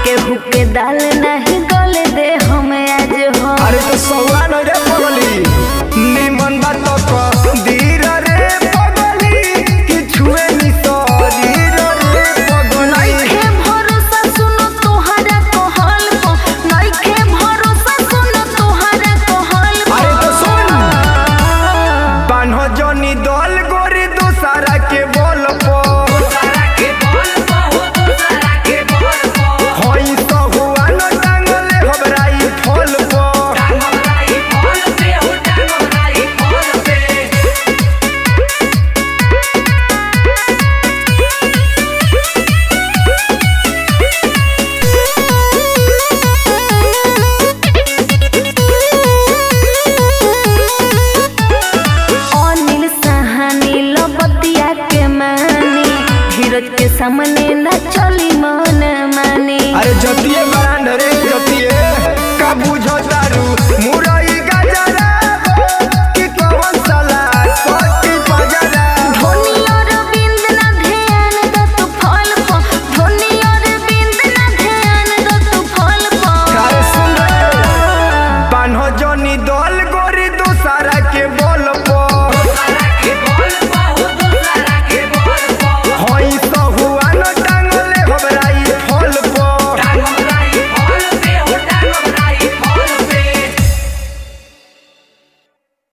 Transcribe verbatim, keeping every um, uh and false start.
केहू के दाल नहीं गले दे हम आज हो। अरे तो सौरा न रे पगली निमन बात क दीर रे पगली कि छुए नि शरीर रे पगली। नइखे भरोसा सुनो तोहरा कहल को, नइखे भरोसा सुनो तोहरा कहल को। अरे तो सुन बान्हो जनी दल गोरी दूसरा के बोल पो होई तो हुआ न टांगले हबराई फल पो। अनिल सहानी लबतिया के मानी, धीरज के सामने न चली मन मानी। अरे जतिए